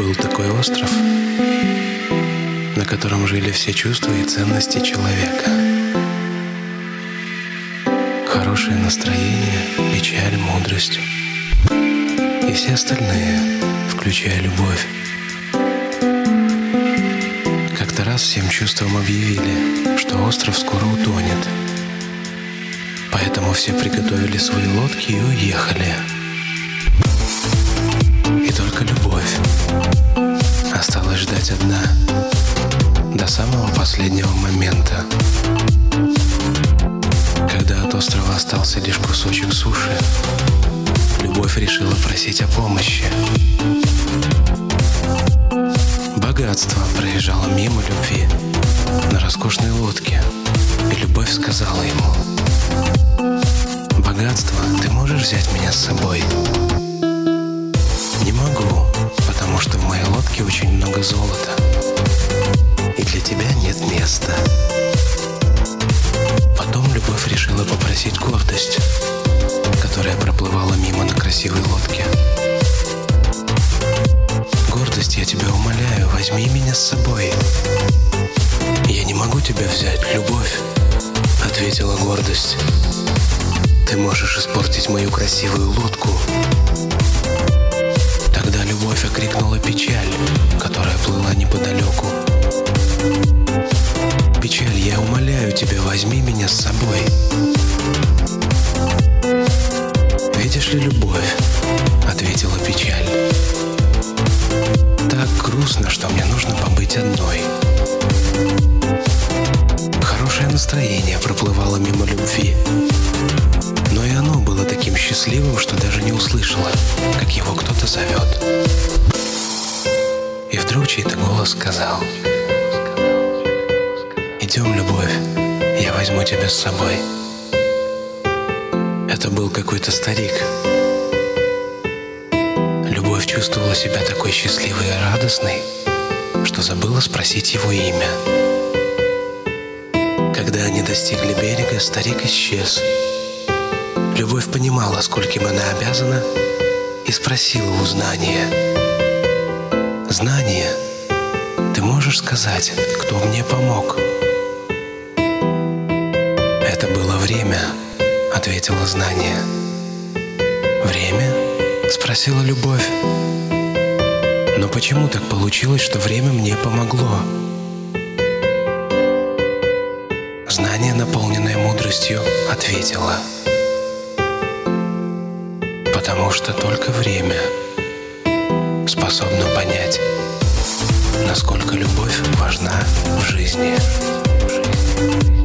Был такой остров, на котором жили все чувства и ценности человека. Хорошее настроение, печаль, мудрость и все остальные, включая любовь. Как-то раз всем чувствам объявили, что остров скоро утонет. Поэтому все приготовили свои лодки и уехали. И только любовь осталась ждать одна до самого последнего момента. Когда от острова остался лишь кусочек суши, любовь решила просить о помощи. Богатство проезжало мимо любви на роскошной лодке, и любовь сказала ему: «Богатство, ты можешь взять меня с собой?» «Не могу, потому что в моей лодке очень много золота, и для тебя нет места». Потом любовь решила попросить гордость, которая проплывала мимо на красивой лодке. «Гордость, я тебя умоляю, возьми меня с собой». «Я не могу тебя взять, любовь», — ответила гордость. «Ты можешь испортить мою красивую лодку». Тогда любовь окрикнула печаль, которая плыла неподалеку. «Печаль, я умоляю тебя, возьми меня с собой». «Видишь ли, любовь», — ответила печаль, «так грустно, что мне нужно побыть одной». Хорошее настроение проплывало мимо любви, но и оно было таким счастливым, что даже не услышало, как его кто-то зовет. И вдруг чей-то голос сказал: «Идем, любовь, я возьму тебя с собой». Это был какой-то старик. Любовь чувствовала себя такой счастливой и радостной, что забыла спросить его имя. Когда они достигли берега, старик исчез. Любовь понимала, скольким она обязана, и спросила у Знания: «Знание, ты можешь сказать, кто мне помог?» «Это было время», — ответило Знание. «Время?» — спросила любовь. «Но почему так получилось, что время мне помогло?» Знание, наполненное мудростью, ответило: «Потому что только время способно понять, насколько любовь важна в жизни».